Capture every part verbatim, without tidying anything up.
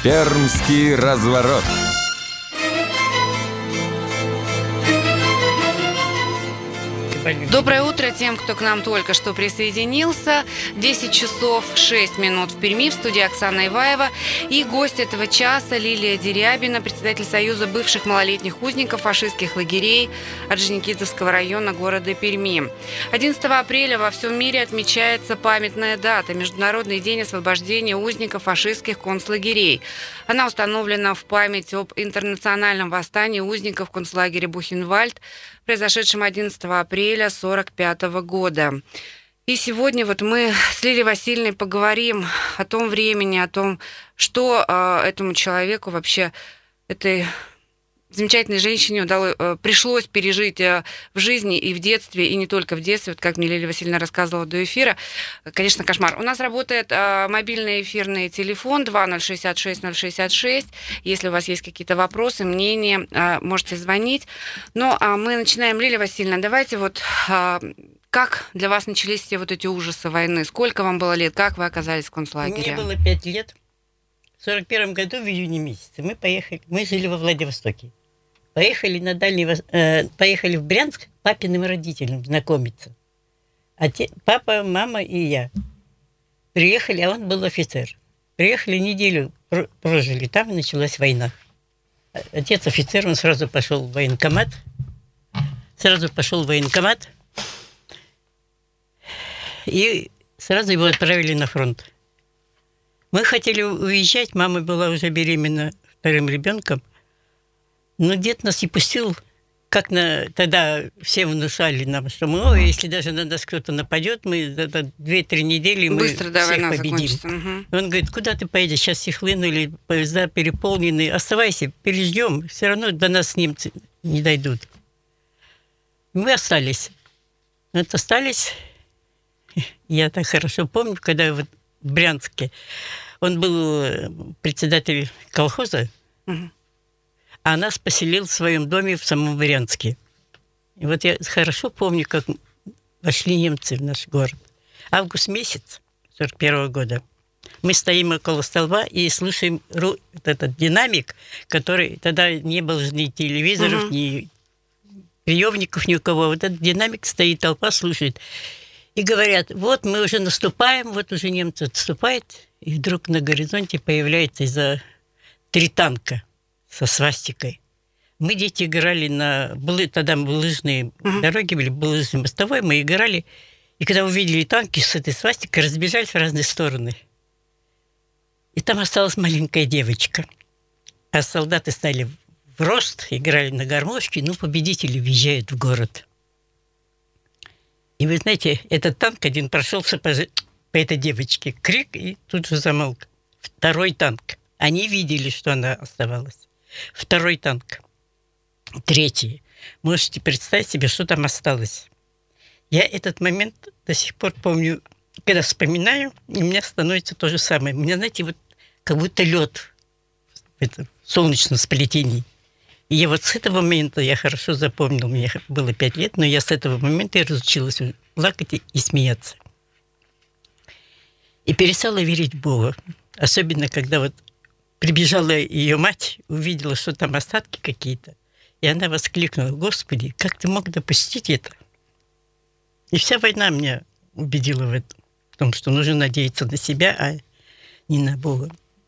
Пермский разворот. Доброе утро тем, кто к нам только что присоединился. десять часов шесть минут в Перми, в студии Оксана Иваева. И гость этого часа Лилия Дерябина, председатель Союза бывших малолетних узников фашистских лагерей Орджоникидзевского района города Перми. одиннадцатого апреля во всем мире отмечается памятная дата – Международный день освобождения узников фашистских концлагерей. Она установлена в память об интернациональном восстании узников концлагеря Бухенвальд, произошедшем одиннадцатого апреля сорок пятого года. И сегодня вот мы с Лилией Васильевной поговорим о том времени, о том, что э, этому человеку вообще, этой замечательной женщине удалось, э, пришлось пережить э, в жизни и в детстве, и не только в детстве, вот как мне Лилия Васильевна рассказывала до эфира. Конечно, кошмар. У нас работает э, мобильный эфирный телефон два ноль шестьдесят шесть ноль шестьдесят шесть. Если у вас есть какие-то вопросы, мнения, э, можете звонить. Ну, а мы начинаем. Лилия Васильевна, давайте вот... Э, как для вас начались все вот эти ужасы войны? Сколько вам было лет? Как вы оказались в концлагере? Мне было пять лет. В сорок первом году, в июне месяце, мы поехали, мы жили во Владивостоке. Поехали на Дальний э, поехали в Брянск к папиным родителям знакомиться. Отец, папа, мама и я. Приехали, а он был офицер. Приехали, неделю прожили, там началась война. Отец офицер, он сразу пошел в военкомат. Сразу пошел в военкомат. И сразу его отправили на фронт. Мы хотели уезжать, мама была уже беременна вторым ребенком, но дед нас и пустил, как на... тогда все внушали нам, что мы, о, если даже на нас кто-то нападет, мы за две-три недели мы быстро всех победим. Угу. Он говорит, куда ты поедешь, сейчас все хлынули, поезда переполнены, оставайся, переждем, все равно до нас немцы не дойдут. Мы остались. Вот остались... Я так хорошо помню, когда вот в Брянске он был председатель колхоза, угу. а нас поселил в своем доме в самом Брянске. И вот я хорошо помню, как вошли немцы в наш город. Август месяц сорок первого года. Мы стоим около столба и слушаем вот этот динамик, который тогда не было ни телевизоров, угу. ни приемников, ни у кого. Вот этот динамик стоит, толпа слушает. И говорят, вот мы уже наступаем, вот уже немцы отступают, и вдруг на горизонте появляется из-за три танка со свастикой. Мы, дети, играли на... Тогда лыжные uh-huh. дороги были, был лыжный мостовой, мы играли, и когда увидели танки с этой свастикой, разбежались в разные стороны. И там осталась маленькая девочка. А солдаты стали в рост, играли на гармошке, ну, победители въезжают в город. И вы знаете, этот танк один прошелся по, по этой девочке. Крик, и тут же замолк. Второй танк. Они видели, что она оставалась. Второй танк. Третий. Можете представить себе, что там осталось. Я этот момент до сих пор помню, когда вспоминаю, и у меня становится то же самое. У меня, знаете, вот как будто лед в этом солнечном сплетении. И я вот с этого момента я хорошо запомнил, мне было пять лет, но я с этого момента я разучилась плакать и смеяться. И перестала верить в Бога. Особенно, когда вот прибежала ее мать, увидела, что там остатки какие-то, и она воскликнула, Господи, как ты мог допустить это? И вся война меня убедила в этом, в том, что нужно надеяться на себя, а не на Бога.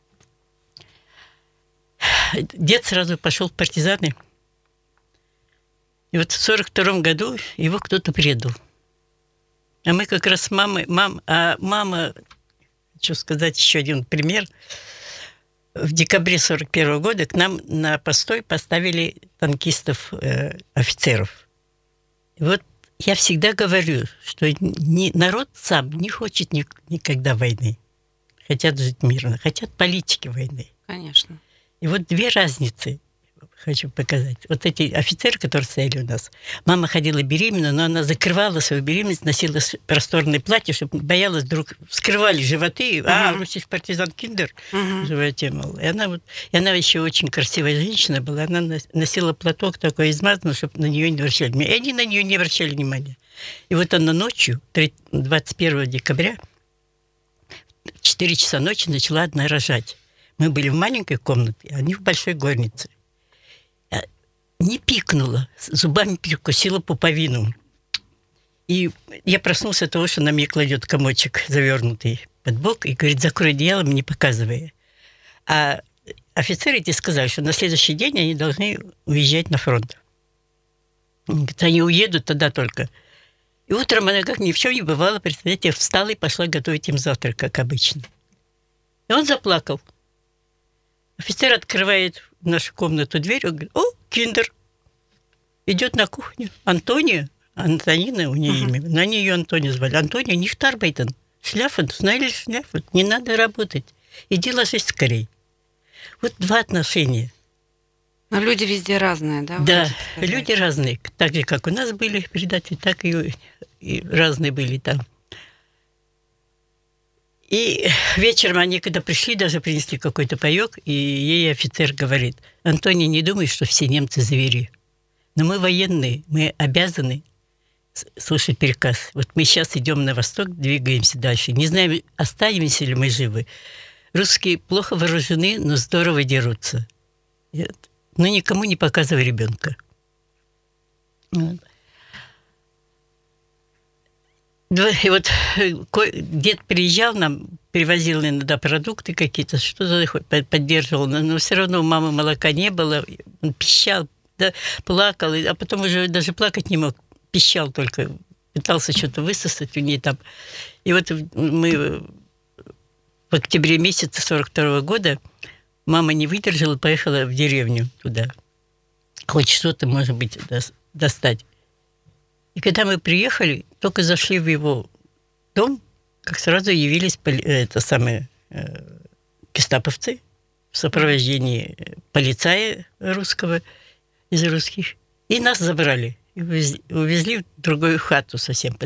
Дед сразу пошел в партизаны. И вот в сорок втором году его кто-то предал. А мы как раз с мамой... Мам, а мама, хочу сказать еще один пример. В декабре сорок первого года к нам на постой поставили танкистов, э, офицеров. И вот я всегда говорю, что не, народ сам не хочет ни, никогда войны. Хотят жить мирно, хотят политики войны. Конечно. И вот две разницы хочу показать. Вот эти офицеры, которые стояли у нас, мама ходила беременна, но она закрывала свою беременность, носила просторное платье, чтобы боялась, вдруг вскрывали животы, uh-huh. а, русский партизан Киндер uh-huh. в животе, мол. И она, вот, и она еще очень красивая женщина была, она носила платок такой измазанный, чтобы на нее не обращали внимания. И они на нее не обращали внимания. И вот она ночью, двадцать первого декабря, в четыре часа ночи начала одна рожать. Мы были в маленькой комнате, а они в большой горнице. Не пикнула, зубами перекусила пуповину. И я проснулся от того, что на мне кладет комочек, завернутый под бок, и говорит, закрой одеялом, не показывая. А офицеры эти сказали, что на следующий день они должны уезжать на фронт. Говорит, они уедут тогда только. И утром она, как ни в чем не бывало, представляете, встала и пошла готовить им завтрак, как обычно. И он заплакал. Офицер открывает в нашу комнату дверь, он говорит, о, киндер. Идет на кухню. Антония, Антонина у нее uh-huh. имя, на нее ее Антония звали. Антония, nicht arbeiten. Шляфен, знаешь, шляфен, не надо работать. Иди ложись скорей. Вот два отношения. Но люди везде разные, да? Да, люди разные. Так же, как у нас были предатели, так и, и разные были там. И вечером они, когда пришли, даже принесли какой-то паёк, и ей офицер говорит, Антония, не думай, что все немцы звери. Но мы военные, мы обязаны слушать приказ. Вот мы сейчас идем на восток, двигаемся дальше. Не знаем, останемся ли мы живы. Русские плохо вооружены, но здорово дерутся. Но никому не показывай ребенка. И вот дед приезжал нам, привозил иногда продукты какие-то, что-то поддерживал, но все равно у мамы молока не было, он пищал, да, плакал, а потом уже даже плакать не мог, пищал только, пытался что-то высосать у нее там. И вот мы в октябре месяце сорок второго года мама не выдержала, поехала в деревню туда, хоть что-то, может быть, достать. И когда мы приехали, только зашли в его дом, как сразу явились это самые, э, гестаповцы в сопровождении полицая русского, из русских, и нас забрали. И увезли, увезли в другую хату совсем.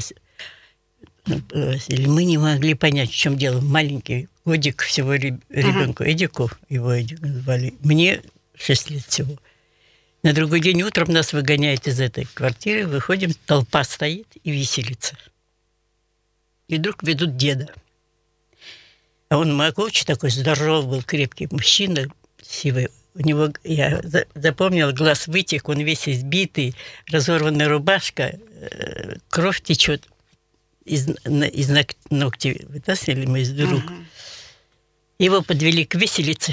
Мы не могли понять, в чем дело. Маленький годик всего ребенку, uh-huh. Эдику его Эдику звали. Мне шесть лет всего. На другой день утром нас выгоняют из этой квартиры, выходим, толпа стоит и веселится. И вдруг ведут деда. А он могучий такой, здоровый был, крепкий мужчина, сивый. У него, я запомнила, глаз вытек, он весь избитый, разорванная рубашка, кровь течет из, из ногтей. Вытаскивали мы из рук. Uh-huh. Его подвели к виселице.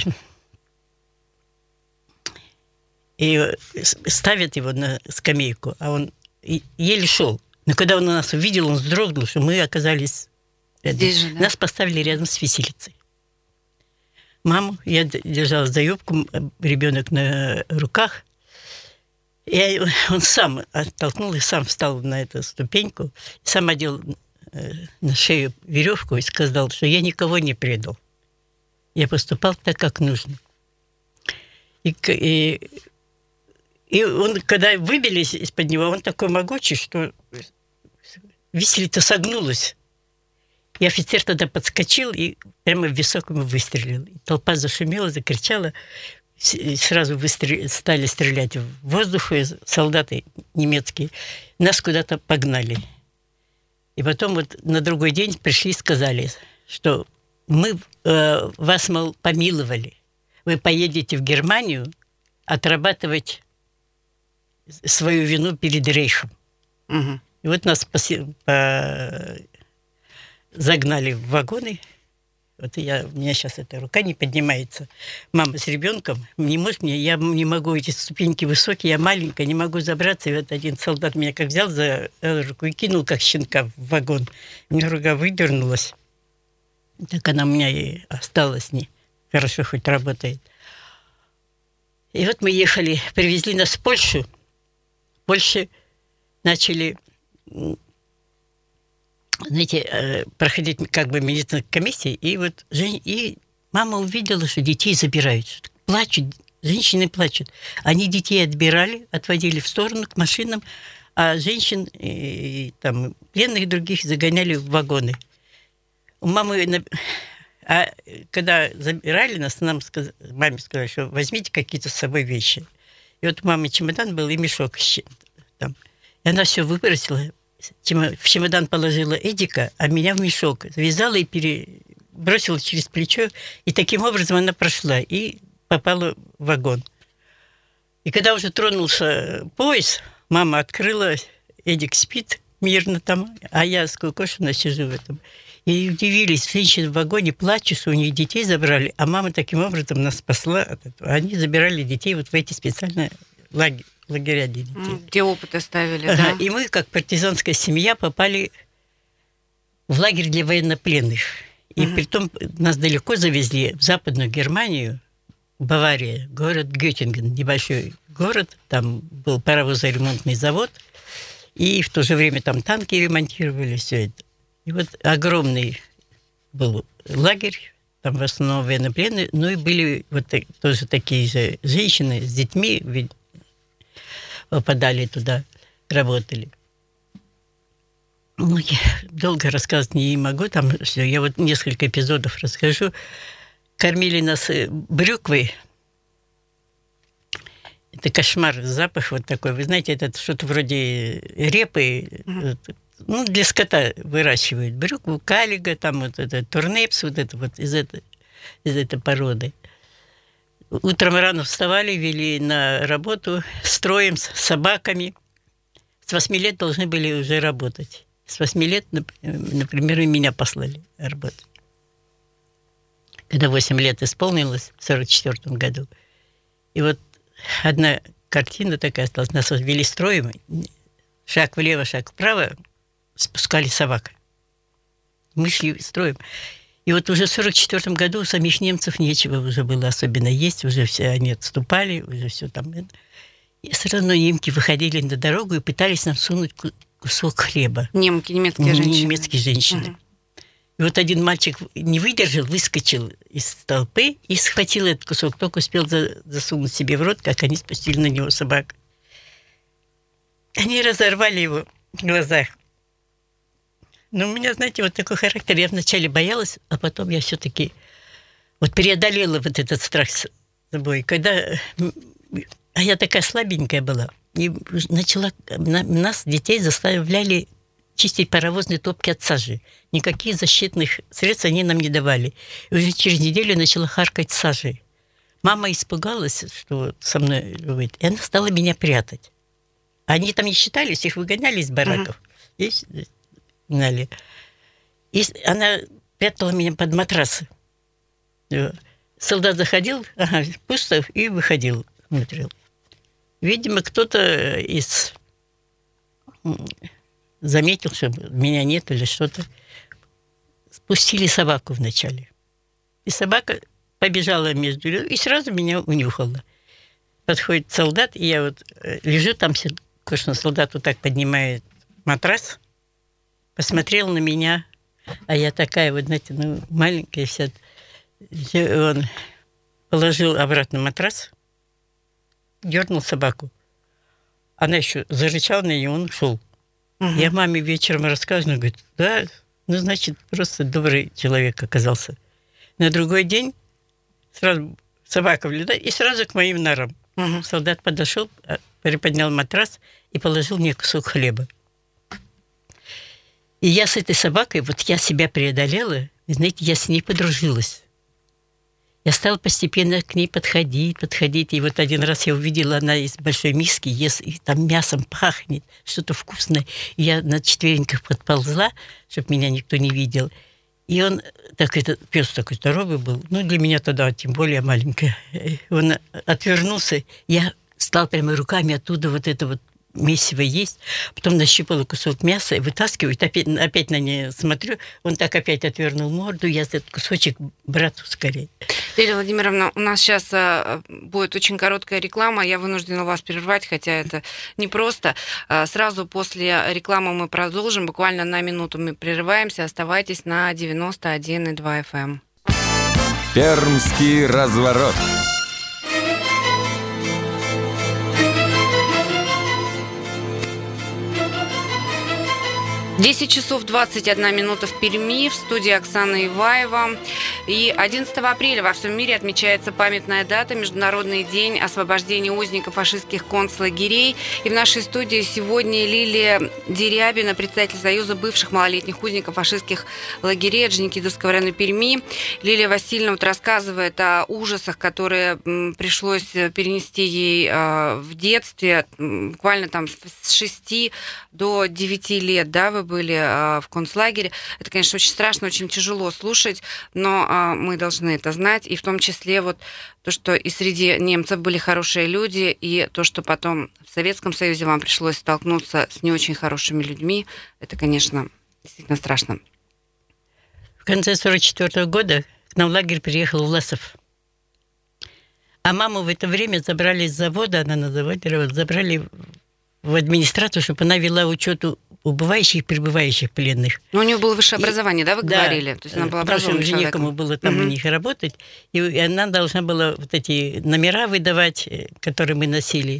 И ставят его на скамейку, а он еле шел. Но когда он нас увидел, он вздрогнул, что мы оказались рядом. Здесь же, да? Нас поставили рядом с виселицей. Маму я держала за юбку, ребенок на руках. И он сам оттолкнул и сам встал на эту ступеньку, сам одел на шею веревку и сказал, что я никого не предал. Я поступал так, как нужно. И, и И он, когда выбились из-под него, он такой могучий, что виселица согнулась. И офицер тогда подскочил и прямо в висок ему выстрелил. И толпа зашумела, закричала. И сразу выстрел... стали стрелять в воздух, и солдаты немецкие. Нас куда-то погнали. И потом вот на другой день пришли и сказали, что мы э, вас, мол, помиловали. Вы поедете в Германию отрабатывать свою вину перед Рейхом. Угу. И вот нас по, по, загнали в вагоны. Вот я, у меня сейчас эта рука не поднимается. Мама с ребенком не может мне, я не могу, эти ступеньки высокие, я маленькая, не могу забраться. И вот один солдат меня как взял за руку и кинул, как щенка, в вагон. У меня рука выдернулась. Так она у меня и осталась, не хорошо хоть работает. И вот мы ехали, привезли нас в Польшу. В Польше начали, знаете, проходить как бы медицинские комиссии, и вот и мама увидела, что детей забирают. Плачут, женщины плачут. Они детей отбирали, отводили в сторону к машинам, а женщин и, там, пленных других загоняли в вагоны. У мамы... А когда забирали нас, нам сказ... маме сказали, что возьмите какие-то с собой вещи. И вот у мамы чемодан был и мешок там. И она все выбросила. В чемодан положила Эдика, а меня в мешок. Завязала и пере... бросила через плечо, и таким образом она прошла и попала в вагон. И когда уже тронулся поезд, мама открыла, Эдик спит мирно там, а я скукошенно сижу в этом. И удивились, женщины в вагоне плачут, что у них детей забрали, а мама таким образом нас спасла от этого. Они забирали детей вот в эти специальные лагеря, лагеря для детей. Где опыт оставили, ага. да? И мы, как партизанская семья, попали в лагерь для военнопленных. И угу. притом нас далеко завезли в Западную Германию, Бавария, город Геттинген, небольшой город, там был паровозоремонтный завод, и в то же время там танки ремонтировали, все это. И вот огромный был лагерь, там в основном военнопленные, ну и были вот тоже такие же женщины с детьми, ведь попадали туда, работали. Ну, я долго рассказывать не могу, там все, я вот несколько эпизодов расскажу. Кормили нас брюквой. Это кошмар, запах вот такой. Вы знаете, это что-то вроде репы, mm-hmm. ну, для скота выращивают брюкву, калига, там вот это турнепс, вот это вот из этой, из этой породы. Утром рано вставали, вели на работу строем с собаками. С восьми лет должны были уже работать. С восьми лет, например, и меня послали работать. Когда восемь лет исполнилось, в сорок четвёртом году. И вот одна картина такая осталась. Нас вот вели строем, шаг влево, шаг вправо, спускали собак. Мы шли строем. И вот уже в сорок четвёртом году у самих немцев нечего уже было особенно есть, уже все они отступали, уже все там. И все равно немки выходили на дорогу и пытались нам сунуть кусок хлеба. Немки, немецкие женщины. Немецкие женщины. Угу. И вот один мальчик не выдержал, выскочил из толпы и схватил этот кусок, только успел засунуть себе в рот, как они спустили на него собак. Они разорвали его в глазах. Но у меня, знаете, вот такой характер. Я вначале боялась, а потом я все-таки вот преодолела вот этот страх с собой. Когда... А я такая слабенькая была. И начала... Нас, детей, заставляли чистить паровозные топки от сажи. Никаких защитных средств они нам не давали. И уже через неделю начала харкать сажей. Мама испугалась, что со мной будет, и она стала меня прятать. Они там не считались, их выгоняли из бараков. Uh-huh. И, гнали. И она прятала меня под матрасы. Солдат заходил, ага, пусто, и выходил, смотрел. Видимо, кто-то из... заметил, что меня нет или что-то. Спустили собаку вначале. И собака побежала между... И сразу меня унюхала. Подходит солдат, и я вот лежу там, конечно, солдат вот так поднимает матрас, посмотрел на меня, а я такая вот, знаете, ну, маленькая вся. Он положил обратно матрас, дернул собаку. Она еще зарычала на нее, и он ушел. Угу. Я маме вечером рассказываю, говорит, да, ну, значит, просто добрый человек оказался. На другой день сразу собака влетает, и сразу к моим нарам. Угу. Солдат подошел, приподнял матрас и положил мне кусок хлеба. И я с этой собакой, вот я себя преодолела, и, знаете, я с ней подружилась. Я стала постепенно к ней подходить, подходить. И вот один раз я увидела, она из большой миски ест, и там мясом пахнет, что-то вкусное. И я на четвереньках подползла, чтобы меня никто не видел. И он, так этот пес такой здоровый был, ну, для меня тогда тем более маленькая. Он отвернулся, я стала прямо руками оттуда вот это вот месиво есть, потом нащипала кусок мяса и вытаскиваю, опять, опять на нее смотрю, он так опять отвернул морду, я этот кусочек брату скорее. Лилия Владимировна, у нас сейчас будет очень короткая реклама, я вынуждена вас прервать, хотя это непросто. Сразу после рекламы мы продолжим, буквально на минуту мы прерываемся, оставайтесь на девяносто один и два эф эм. Пермский разворот. десять часов двадцать одна минута в Перми, в студии Оксана Иваева. И одиннадцатого апреля во всем мире отмечается памятная дата, Международный день освобождения узников фашистских концлагерей. И в нашей студии сегодня Лилия Дерябина, председатель Союза бывших малолетних узников фашистских лагерей Орджоникидзевского района Перми. Лилия Васильевна вот рассказывает о ужасах, которые пришлось перенести ей в детстве. Буквально там с шести до девяти лет, да, вы были в концлагере. Это, конечно, очень страшно, очень тяжело слушать, но мы должны это знать, и в том числе вот то, что и среди немцев были хорошие люди, и то, что потом в Советском Союзе вам пришлось столкнуться с не очень хорошими людьми, это, конечно, действительно страшно. В конце сорок четвёртого года к нам в лагерь приехал Власов. А маму в это время забрали из завода, она на заводе, забрали в администрацию, чтобы она вела учет убывающих и прибывающих пленных. Но у нее было высшее образование, и, да, вы да, говорили? То есть она была образованным человеком. Уже некому было там угу. у них работать. И она должна была вот эти номера выдавать, которые мы носили.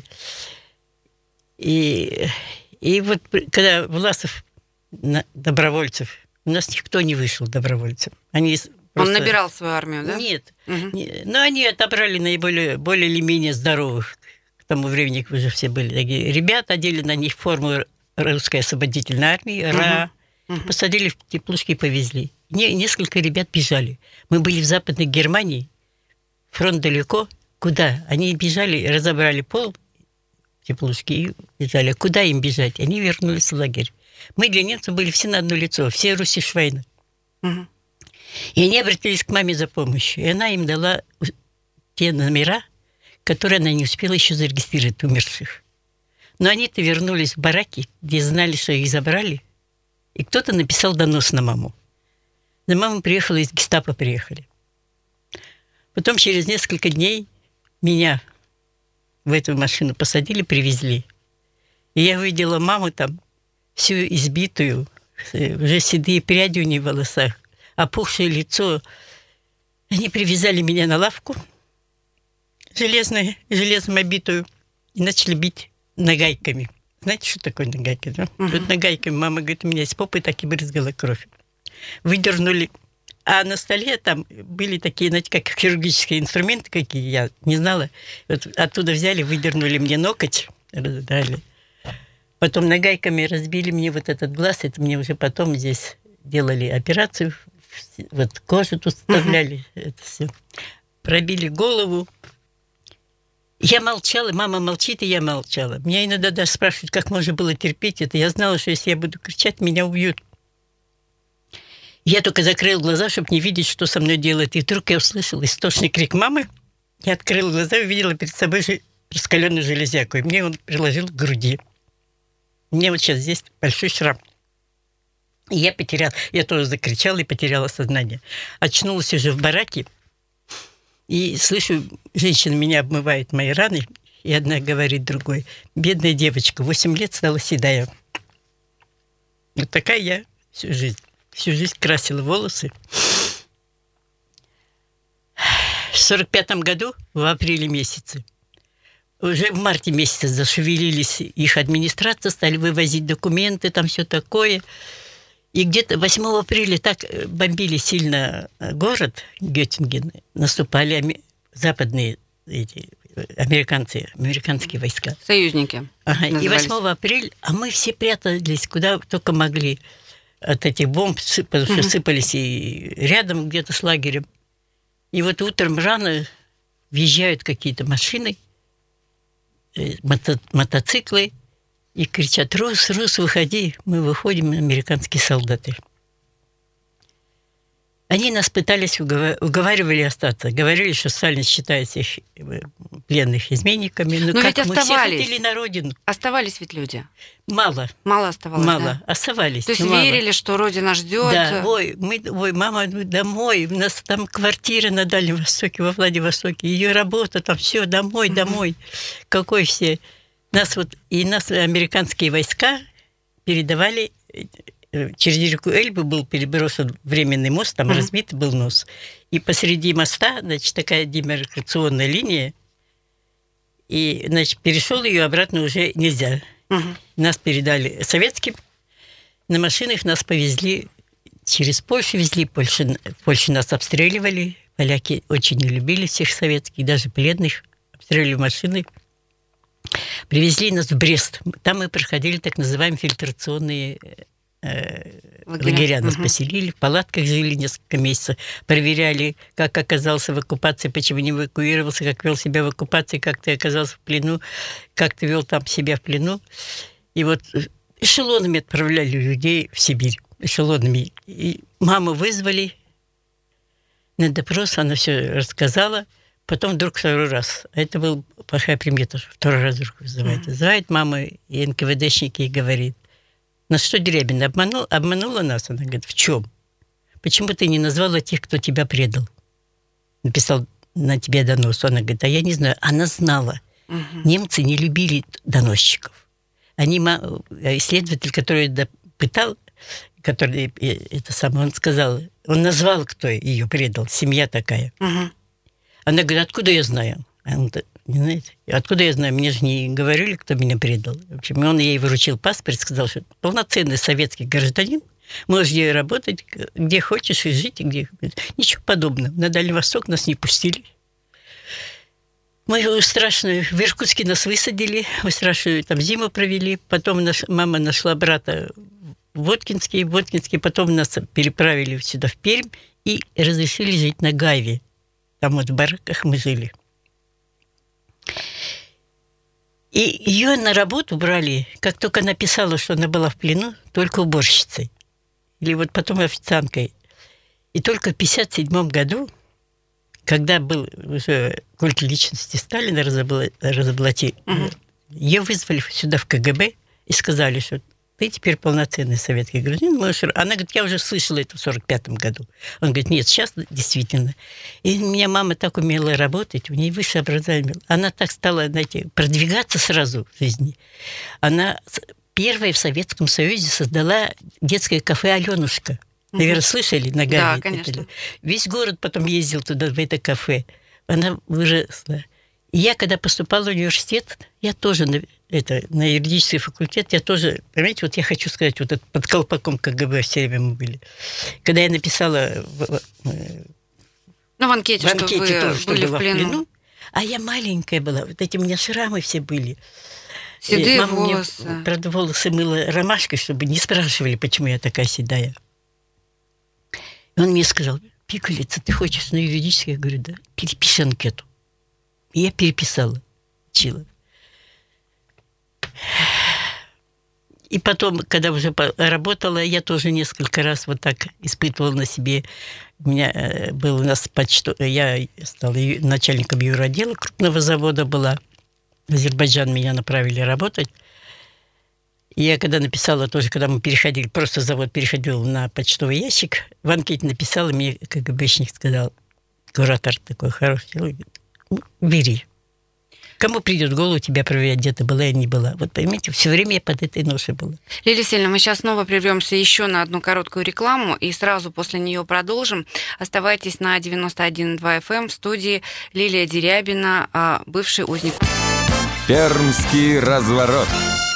И, и вот когда Власов добровольцев, у нас никто не вышел добровольцем. Они просто... Он набирал свою армию, да? Нет. Угу. Но они отобрали наиболее более или менее здоровых. К тому времени уже все были такие ребята, одели на них форму русской освободительной армии, РА, uh-huh. Uh-huh. посадили в теплушки и повезли. Не, несколько ребят бежали. Мы были в Западной Германии, фронт далеко. Куда? Они бежали, разобрали пол теплушки и бежали. Куда им бежать? Они вернулись в лагерь. Мы для немцев были все на одно лицо, все руссишвайны. Uh-huh. И они обратились к маме за помощью. И она им дала те номера, которые она не успела еще зарегистрировать, умерших. Но они-то вернулись в бараки, где знали, что их забрали, и кто-то написал донос на маму. На маму приехала, из гестапо приехали. Потом через несколько дней меня в эту машину посадили, привезли. И я увидела маму там, всю избитую, уже седые пряди у нее в волосах, опухшее лицо. Они привязали меня на лавку, железную, железом обитую, и начали бить нагайками. Знаете, что такое нагайка? Да? Uh-huh. Вот нагайками. Мама говорит, у меня из попы так и брызгала кровь. Выдернули. А на столе там были такие, знаете, как хирургические инструменты, какие я не знала. Вот оттуда взяли, выдернули мне ноготь, раздрали. Потом нагайками разбили мне вот этот глаз. Это мне уже потом здесь делали операцию. Вот кожу тут вставляли. Uh-huh. Это все. Пробили голову. Я молчала, мама молчит, и я молчала. Меня иногда даже спрашивают, как можно было терпеть это. Я знала, что если я буду кричать, меня убьют. Я только закрыла глаза, чтобы не видеть, что со мной делают. И вдруг я услышала истошный крик мамы. Я открыла глаза и увидела перед собой раскаленную железяку. И мне он приложил к груди. У меня вот сейчас здесь большой шрам. И я потеряла, я тоже закричала и потеряла сознание. Очнулась уже в бараке. И слышу, женщина меня обмывает мои раны, и одна говорит другой: бедная девочка, восемь лет стала седая. Вот такая я всю жизнь. Всю жизнь красила волосы. В сорок пятом году, в апреле месяце, уже в марте месяце зашевелились их администрация, стали вывозить документы, там все такое. И где-то восьмого апреля так бомбили сильно город Геттинген, наступали западные эти, американцы, американские войска. Союзники. Ага, и восьмого апреля, а мы все прятались, куда только могли от этих бомб, потому что сыпались и рядом где-то с лагерем. И вот утром рано въезжают какие-то машины, мото- мотоциклы, и кричат: «Рус, Рус, выходи!» Мы выходим, американские солдаты. Они нас пытались, угов... уговаривали остаться. Говорили, что Сталин считает их пленных изменниками. Но, Но как ведь мы оставались. все хотели на родину. Оставались ведь люди. Мало. Мало оставалось, Мало. Да? Оставались. То есть мало. верили, что Родина ждет. Да. Ой, мы, ой, мама, ну, домой. У нас там квартира на Дальнем Востоке, во Владивостоке. Ее работа, там все, домой, домой. Какой все... Нас вот, и нас американские войска передавали, через реку Эльбу был переброшен временный мост, там uh-huh. разбит был нос. И посреди моста, значит, такая демаркационная линия, и, значит, перешел ее обратно уже нельзя. Uh-huh. Нас передали советским, на машинах нас повезли через Польшу везли. Польшу, Польшу нас обстреливали. Поляки очень не любили всех советских, даже пленных. Обстреливали машины. Привезли нас в Брест. Там мы проходили так называемые фильтрационные э, лагеря. лагеря. Нас угу. поселили, в палатках жили несколько месяцев. Проверяли, как оказался в оккупации, почему не эвакуировался, как вел себя в оккупации, как ты оказался в плену, как ты вел там себя в плену. И вот эшелонами отправляли людей в Сибирь. Эшелонами. И маму вызвали на допрос, она все рассказала. Потом вдруг второй раз. Это был плохая примета. Второй раз вдруг вызывает. Mm-hmm. Вызывает мама и эн ка вэ дэшники и говорит: ну что, Дерябина, обманул, обманула нас? Она говорит: в чем? Почему ты не назвала тех, кто тебя предал? Написал на тебя донос. Она говорит: а я не знаю. Она знала. Mm-hmm. Немцы не любили доносчиков. Они, исследователь, который пытал, который это самое, он сказал, он назвал, кто ее предал. Семья такая. Mm-hmm. Она говорит: откуда я знаю? Он, не знаете, откуда я знаю? Мне же не говорили, кто меня предал. В общем, он ей выручил паспорт, сказал, что полноценный советский гражданин, можешь где работать, где хочешь, и жить, и где... Ничего подобного. На Дальний Восток нас не пустили. Мы страшную... В Иркутске нас высадили, мы страшную там зиму провели. Потом наш... мама нашла брата в Воткинске, в Воткинске. Потом нас переправили сюда, в Пермь, и разрешили жить на Гайве. Там вот в бараках мы жили. И ее на работу брали, как только она писала, что она была в плену, только уборщицей. Или вот потом официанткой. И только в пятьдесят седьмом году, когда был уже культ личности Сталина разоблачили, угу. ее вызвали сюда в ка гэ бэ и сказали, что ты теперь полноценный советский гражданин. Можешь... Она говорит: я уже слышала это в сорок пятом году. Он говорит: нет, сейчас действительно. И у меня мама так умела работать, у нее высшее образование. Она так стала, знаете, продвигаться сразу в жизни. Она первая в Советском Союзе создала детское кафе «Аленушка». Наверное, слышали на Гаве? Да, конечно. Весь город потом ездил туда, в это кафе. Она выросла. И я, когда поступала в университет, я тоже... Это, на юридический факультет, я тоже, понимаете, вот я хочу сказать, вот это, под колпаком ка гэ бэ все время мы были. Когда я написала в, ну, в анкете, в анкете что вы тоже, что были в плену. в плену, а я маленькая была, вот эти у меня шрамы все были. Седые Мама волосы. Мне, правда, волосы мыла ромашкой, чтобы не спрашивали, почему я такая седая. И он мне сказал: Пикулица, ты хочешь на юридическое? Я говорю: да, перепиши анкету. И я переписала, учила. И потом, когда уже работала, я тоже несколько раз вот так испытывала на себе. У меня был у нас почту... Я стала начальником юротдела крупного завода была. В Азербайджан меня направили работать. И я когда написала тоже, когда мы переходили, просто завод переходил на почтовый ящик, в анкете написала, мне ка гэ бэшник сказал, куратор такой хороший, ну, бери. Кому придет в голову тебя проверять, где ты была и не была? Вот поймите, все время я под этой ношей была. Лилия Васильевна, мы сейчас снова прервемся еще на одну короткую рекламу и сразу после нее продолжим. Оставайтесь на девяносто один и два эф эм. В студии Лилия Дерябина, бывший узник. Пермский разворот.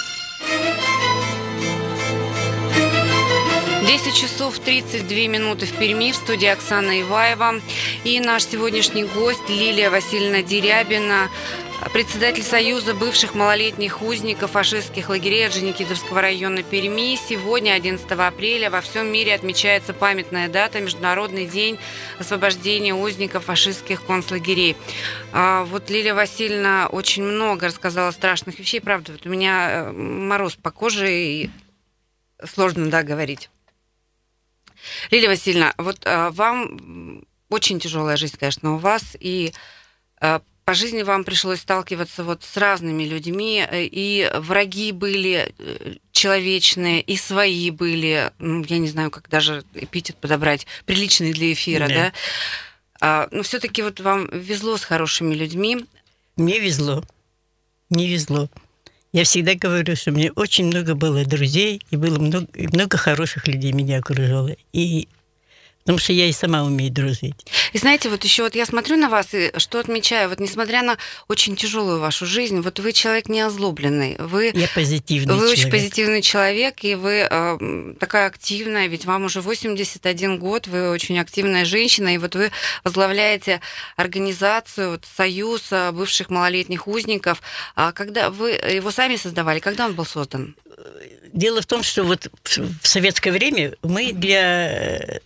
десять часов тридцать две минуты в Перми, в студии Оксана Иваева. И наш сегодняшний гость Лилия Васильевна Дерябина, председатель Союза бывших малолетних узников фашистских лагерей Орджоникидзевского района Перми. Сегодня, одиннадцатого апреля, во всем мире отмечается памятная дата – Международный день освобождения узников фашистских концлагерей. А вот Лилия Васильевна очень много рассказала страшных вещей. Правда, вот у меня мороз по коже, и сложно, да, говорить. Лилия Васильевна, вот а, вам очень тяжелая жизнь, конечно, у вас, и а, по жизни вам пришлось сталкиваться вот с разными людьми, и враги были человечные, и свои были, ну, я не знаю, как даже эпитет подобрать, приличный для эфира, да? да? А, но все-таки вот вам везло с хорошими людьми. Мне везло, не везло. Я всегда говорю, что мне очень много было друзей, и было много, и много хороших людей меня окружало. И Потому что я и сама умею дружить. И знаете, вот еще вот я смотрю на вас и что отмечаю, вот несмотря на очень тяжелую вашу жизнь, вот вы человек не озлобленный, вы, я позитивный вы человек. очень позитивный человек, и вы э, такая активная, ведь вам уже восемьдесят один год, вы очень активная женщина, и вот вы возглавляете организацию, вот, Союз бывших малолетних узников. А когда вы его сами создавали, когда он был создан? Дело в том, что вот в советское время мы для,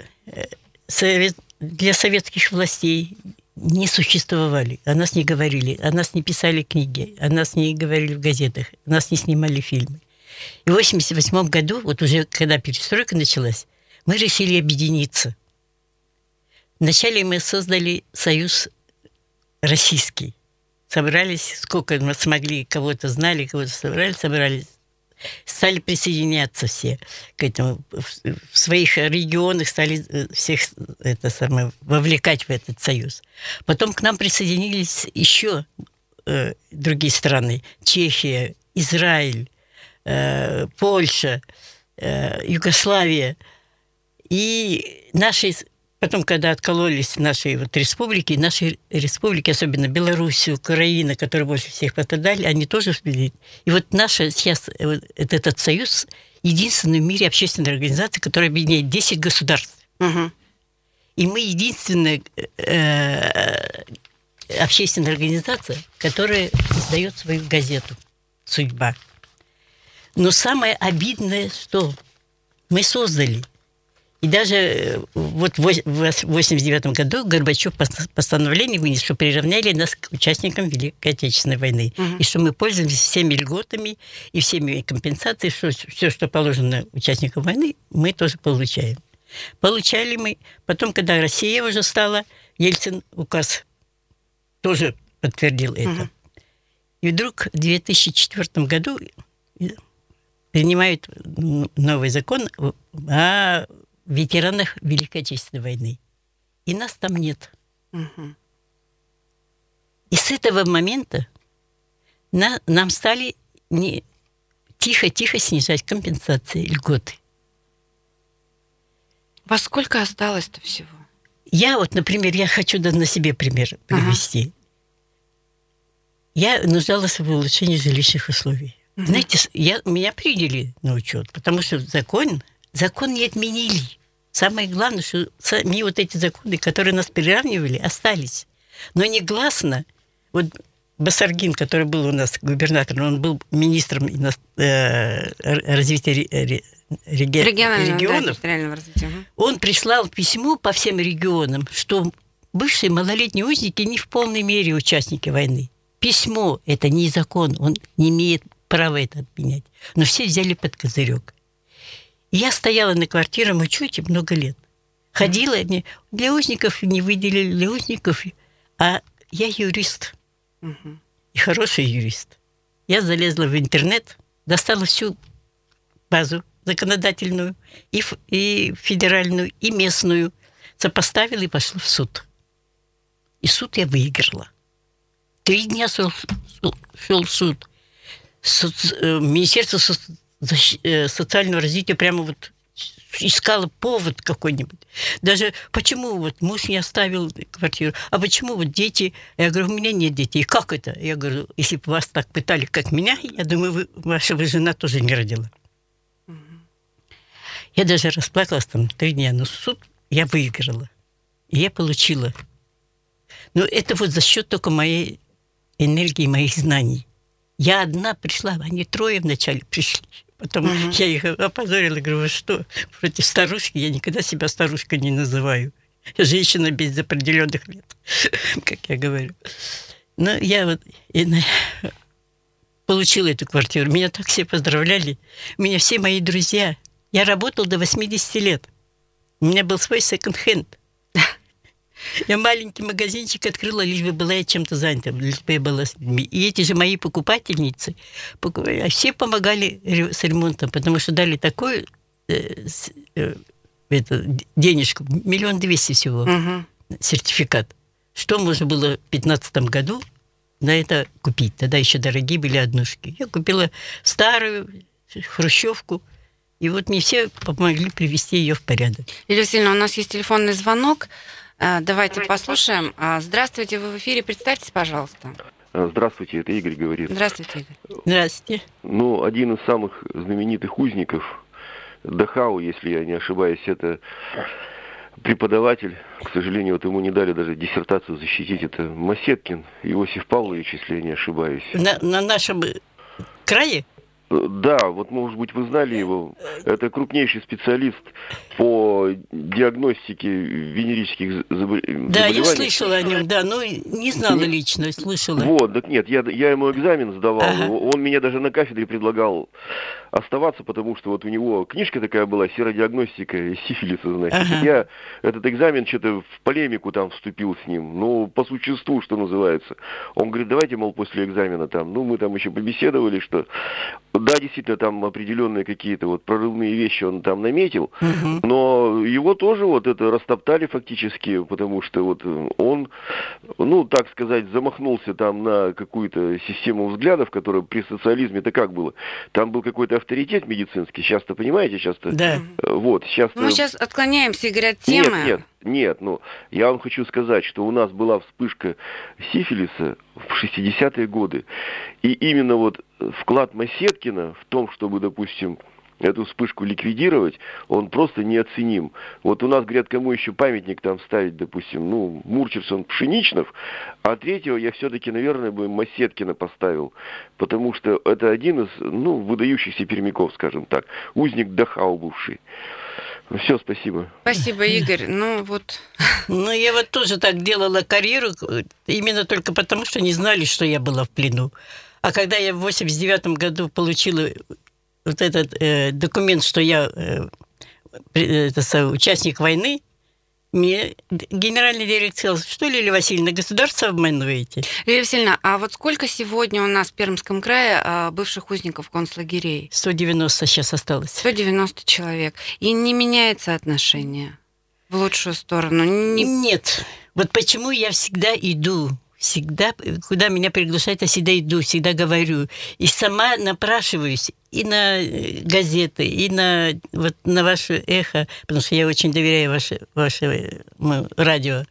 для советских властей не существовали, о нас не говорили, о нас не писали книги, о нас не говорили в газетах, о нас не снимали фильмы. И в восемьдесят восьмом году, вот уже когда перестройка началась, мы решили объединиться. Вначале мы создали союз российский. Собрались, сколько мы смогли, кого-то знали, кого-то собрали, собрались. Стали присоединяться все к этому. В своих регионах стали всех это самое, вовлекать в этот союз. Потом к нам присоединились еще э, другие страны. Чехия, Израиль, э, Польша, э, Югославия. И наши... Потом, когда откололись наши вот республики, наши республики, особенно Беларусь, Украина, которые больше всех пострадали, они тоже впили. И вот наша сейчас, вот этот союз, единственная в мире общественная организация, которая объединяет десять государств. Угу. И мы единственная э, общественная организация, которая издает свою газету «Судьба». Но самое обидное, что мы создали. И даже вот в восемьдесят девятом году Горбачев постановление вынес, что приравняли нас к участникам Великой Отечественной войны. Uh-huh. И что мы пользуемся всеми льготами и всеми компенсациями, что все, что положено участникам войны, мы тоже получаем. Получали мы. Потом, когда Россия уже стала, Ельцин указ тоже подтвердил это. Uh-huh. И вдруг в две тысячи четвёртом году принимают новый закон о ветеранах Великой Отечественной войны. И нас там нет. Угу. И с этого момента на, нам стали не, тихо-тихо снижать компенсации, льготы. Во сколько осталось-то всего? Я вот, например, я хочу даже на себе пример привести. Ага. Я нуждалась в улучшении жилищных условий. Угу. Знаете, я, меня приняли на учет, потому что закон... Закон не отменили. Самое главное, что сами вот эти законы, которые нас приравнивали, остались. Но негласно, вот Басаргин, который был у нас губернатором, он был министром э, развития реги... регионов, да, развития. Он прислал письмо по всем регионам, что бывшие малолетние узники не в полной мере участники войны. Письмо – это не закон, он не имеет права это отменять. Но все взяли под козырек. Я стояла на квартирном учете много лет. Ходила, mm-hmm. мне для узников не выделили, для узников, а я юрист. Mm-hmm. И хороший юрист. Я залезла в интернет, достала всю базу законодательную, и, и федеральную, и местную, сопоставила и пошла в суд. И суд я выиграла. Три дня шел, шел суд. Соц, Министерство соц, социального развития прямо вот искала повод какой-нибудь. Даже почему вот муж не оставил квартиру, а почему вот дети... Я говорю, у меня нет детей. Как это? Я говорю, если бы вас так пытали, как меня, я думаю, вы, ваша вы жена тоже не родила. Угу. Я даже расплакалась там три дня, но суд я выиграла. И я получила. Но это вот за счет только моей энергии, моих знаний. Я одна пришла, они трое вначале пришли. Потом uh-huh. я их опозорила, говорю, вы что, против старушки? Я никогда себя старушкой не называю. Я женщина без определенных лет, как я говорю. Но я вот и, получила эту квартиру. Меня так все поздравляли. У меня все мои друзья. Я работала до восьмидесяти лет. У меня был свой секонд-хенд. Я маленький магазинчик открыла, лишь бы была я чем-то занята, лишь бы я была с людьми. И эти же мои покупательницы, все помогали с ремонтом, потому что дали такую э, э, это, денежку, миллион двести всего, угу. сертификат. Что можно было в две тысячи пятнадцатом году на это купить? Тогда еще дорогие были однушки. Я купила старую хрущевку И вот мне все помогли привести ее в порядок. Лилия Васильевна, у нас есть телефонный звонок. Давайте послушаем. Здравствуйте, вы в эфире. Представьтесь, пожалуйста. Здравствуйте, это Игорь говорит. Здравствуйте, Игорь. Здравствуйте. Ну, один из самых знаменитых узников Дахау, если я не ошибаюсь, это преподаватель. К сожалению, вот ему не дали даже диссертацию защитить. Это Масеткин Иосиф Павлович, если я не ошибаюсь. На, на нашем крае? Да, вот, может быть, вы знали его. Это крупнейший специалист по диагностике венерических заболеваний. Да, я слышала о нем, да, но не знала нет, лично, слышала. Вот, так нет, я, я ему экзамен сдавал. Ага. Он мне даже на кафедре предлагал оставаться, потому что вот у него книжка такая была, серодиагностика сифилиса, значит. Ага. Я этот экзамен что-то в полемику там вступил с ним, ну, по существу, что называется. Он говорит, давайте, мол, после экзамена там, ну, мы там еще побеседовали, что да, действительно, там определенные какие-то вот прорывные вещи он там наметил, угу. но его тоже вот это растоптали фактически, потому что вот он, ну, так сказать, замахнулся там на какую-то систему взглядов, которая при социализме-то как было? Там был какой-то авторитет медицинский, сейчас-то, понимаете, сейчас-то... Да. Вот, сейчас... Мы сейчас отклоняемся, Игорь, от темы. Нет, нет. Нет, ну, я вам хочу сказать, что у нас была вспышка сифилиса в шестидесятые годы, и именно вот вклад Масеткина в том, чтобы, допустим, эту вспышку ликвидировать, он просто неоценим. Вот у нас, говорят, кому еще памятник там ставить, допустим, ну, Мурчерсон, Пшеничнов, а третьего я все-таки, наверное, бы Масеткина поставил, потому что это один из, ну, выдающихся пермяков, скажем так, узник Дахау бывший. Все, спасибо. Спасибо, Игорь. Ну, вот... Ну, я вот тоже так делала карьеру, именно только потому, что не знали, что я была в плену. А когда я в восемьдесят девятом году получила вот этот э, документ, что я э, это, участник войны, мне генеральный директор сказал, что, Лилия Васильевна, государство обманываете? Лилия Васильевна, а вот сколько сегодня у нас в Пермском крае бывших узников концлагерей? сто девяносто сейчас осталось. сто девяносто человек. И не меняется отношение в лучшую сторону? Не... Нет. Вот почему я всегда иду, всегда, куда меня приглашают, я всегда иду, всегда говорю. И сама напрашиваюсь и на газеты, и на, вот, на ваше эхо, потому что я очень доверяю ваше, ваше радио.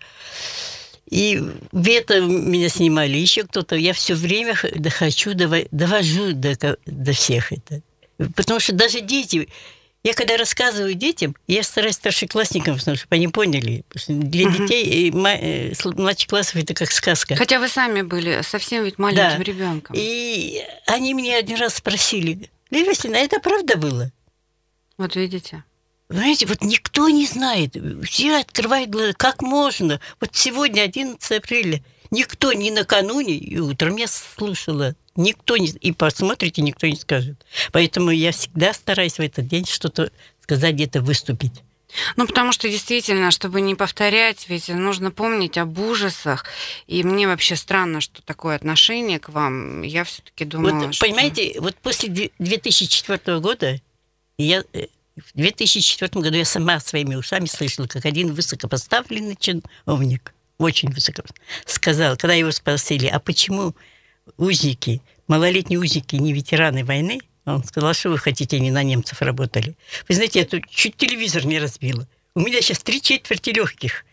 И Вета меня снимали, еще кто-то. Я все время хочу, довожу до, до всех это. Потому что даже дети... Я когда рассказываю детям, я стараюсь старшеклассникам, чтобы они поняли. Потому что для uh-huh. детей младших классов это как сказка. Хотя вы сами были совсем ведь маленьким да. ребенком. И они меня один раз спросили, Лилия Васильевна, это правда было? Вот видите. Знаете, вот никто не знает. Все открывают глаза. Как можно? Вот сегодня, одиннадцатого апреля, никто не накануне, и утром я слушала, никто не... И посмотрите, никто не скажет. Поэтому я всегда стараюсь в этот день что-то сказать, где-то выступить. Ну, потому что действительно, чтобы не повторять, ведь нужно помнить об ужасах. И мне вообще странно, что такое отношение к вам. Я все-таки думала, вот, что... Понимаете, вот после две тысячи четвёртого года я... В две тысячи четвёртом году я сама своими ушами слышала, как один высокопоставленный чиновник, очень высоко, сказал, когда его спросили, а почему узники, малолетние узники, не ветераны войны, он сказал, что вы хотите, они на немцев работали. Вы знаете, я тут чуть телевизор не разбила. У меня сейчас три четверти легких.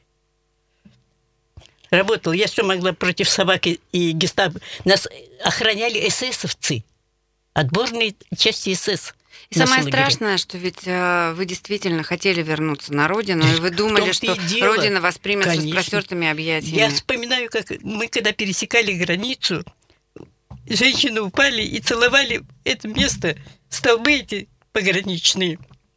Работал. Я что могла против собаки и гестапо? Нас охраняли эсэсовцы, отборные части СС. И самое страшное, что ведь э, вы действительно хотели вернуться на родину, и вы думали, что дело. Родина воспримет с распростертыми объятиями. Я вспоминаю, как мы, когда пересекали границу, женщины упали и целовали это место, столбы эти пограничные.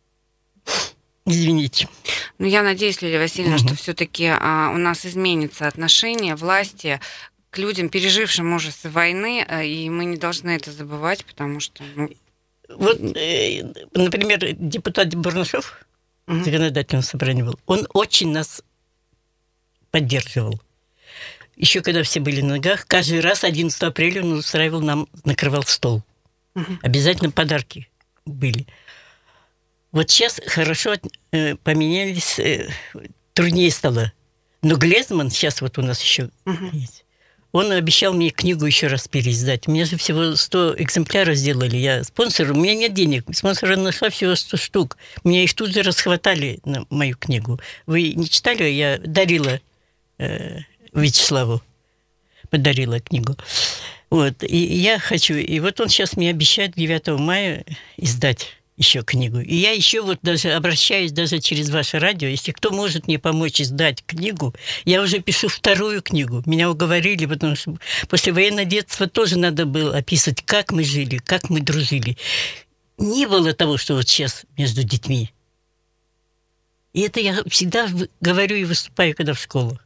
Извините. Ну, я надеюсь, Лилия Васильевна, угу. что все-таки а, у нас изменится отношение власти к людям, пережившим ужасы войны, и мы не должны это забывать, потому что... Ну, вот, э, например, депутат Бурнашов, uh-huh. в законодательном собрании был, он очень нас поддерживал. Еще когда все были на ногах, каждый раз одиннадцатого апреля он устраивал нам, накрывал стол. Uh-huh. Обязательно подарки были. Вот сейчас хорошо э, поменялись, э, труднее стало. Но Глезман сейчас вот у нас еще uh-huh. есть. Он обещал мне книгу еще раз переиздать. У меня же всего сто экземпляров сделали. Я спонсор, у меня нет денег. Спонсора нашла всего сто штук. Меня их тут же расхватали на мою книгу. Вы не читали? Я дарила э, Вячеславу. Подарила книгу. Вот. И я хочу... И вот он сейчас мне обещает девятого мая издать еще книгу. И я еще вот даже обращаюсь даже через ваше радио. Если кто может мне помочь издать книгу, я уже пишу вторую книгу. Меня уговорили, потому что после военного детства тоже надо было описывать, как мы жили, как мы дружили. Не было того, что вот сейчас между детьми. И это я всегда говорю и выступаю, когда в школу.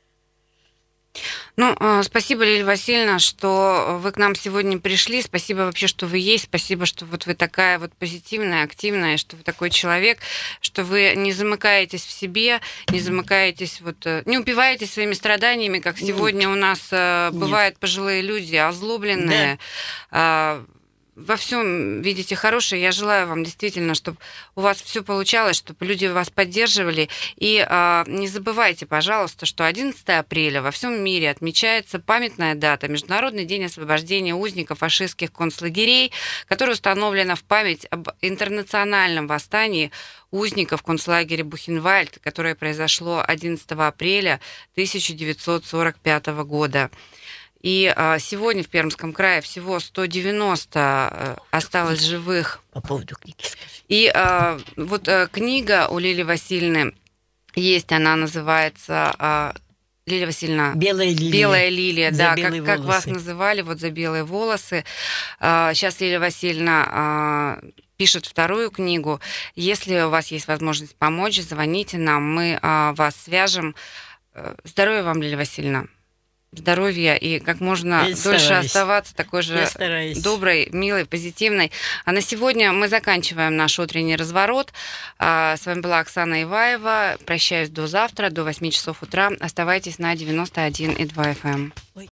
Ну, спасибо, Лилия Васильевна, что вы к нам сегодня пришли. Спасибо вообще, что вы есть. Спасибо, что вот вы такая вот позитивная, активная, что вы такой человек, что вы не замыкаетесь в себе, не замыкаетесь, вот, не упиваетесь своими страданиями, как сегодня у нас бывают пожилые люди, озлобленные. Да. Во всем видите хорошее. Я желаю вам действительно, чтобы у вас все получалось, чтобы люди вас поддерживали. И а, не забывайте, пожалуйста, что одиннадцатого апреля во всем мире отмечается памятная дата, Международный день освобождения узников фашистских концлагерей, которая установлена в память об интернациональном восстании узников концлагеря Бухенвальд, которое произошло одиннадцатого апреля тысяча девятьсот сорок пятого года. И а, сегодня в Пермском крае всего сто девяносто а, осталось живых. По поводу книги скажи. И а, вот а, книга у Лилии Васильевны есть, она называется... А, Лилия Васильевна. Белая лилия. Белая лилия, за да, как, как вас называли, вот за белые волосы. А, сейчас Лилия Васильевна а, пишет вторую книгу. Если у вас есть возможность помочь, звоните нам, мы а, вас свяжем. Здоровья вам, Лилия Васильевна. Здоровья и как можно Я дольше стараюсь. оставаться такой же доброй, милой, позитивной. А на сегодня мы заканчиваем наш утренний разворот. С вами была Оксана Иваева. Прощаюсь до завтра, до восьми часов утра. Оставайтесь на девяносто один и два эф эм.